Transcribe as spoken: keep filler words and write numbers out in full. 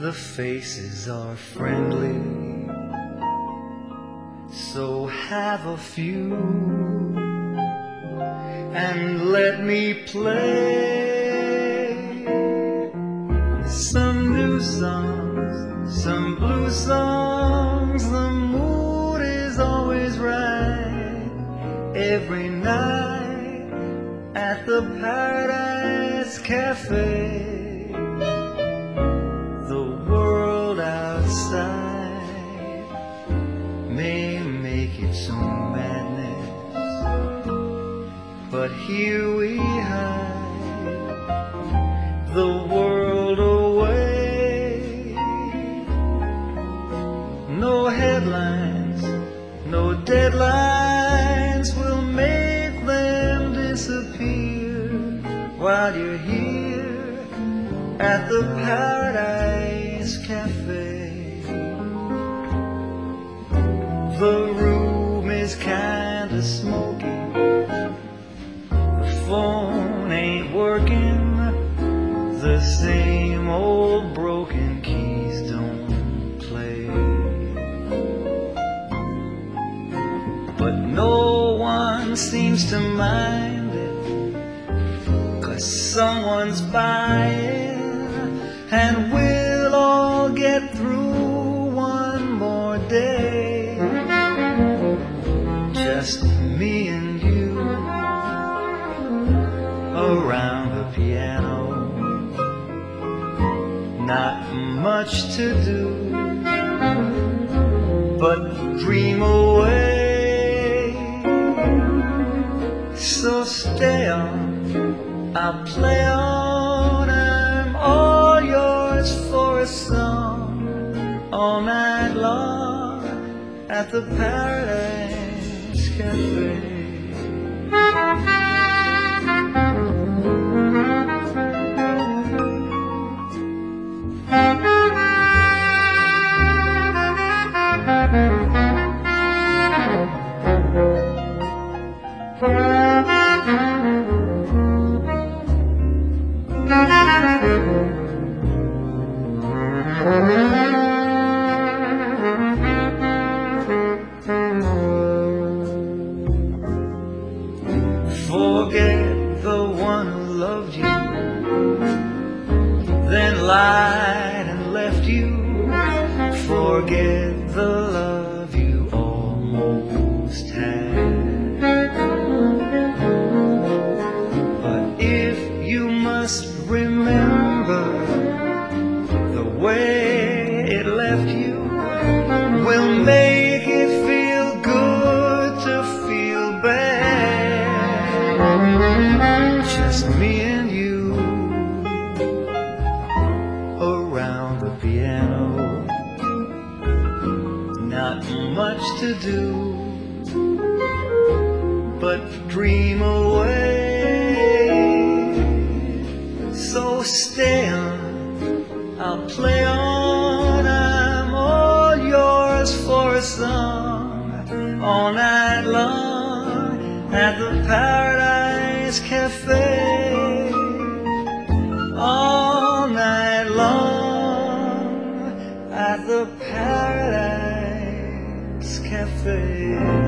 the faces are friendly, so have a few and let me play some new songs, some blues songs. The mood is always right every night at the Paradise Cafe. The world outside may make its own madness, but here we hide the world away. No headlines, no deadlines will make them disappear while you're here at the Paradise Cafe. The room is kinda smoky, the phone ain't working, the same old broken keys don't play. But no one seems to mind it, 'cause someone's buying, and we'll all get through one more day. Just me and you around the piano, not much to do but dream away. So stay on, I'll play on, I'm all yours for a song, all night long at the Paradise Cafe. Forget the one who loved you, then lied and left you. Forget the love you almost had. But if you must remember, the way it left you will make it feel good to feel bad. Just me and you around the piano, not much to do but dream away. So stay on, I'll play on, I'm all yours for a song, all night long at the Paradise Cafe. All night long at the Paradise Cafe.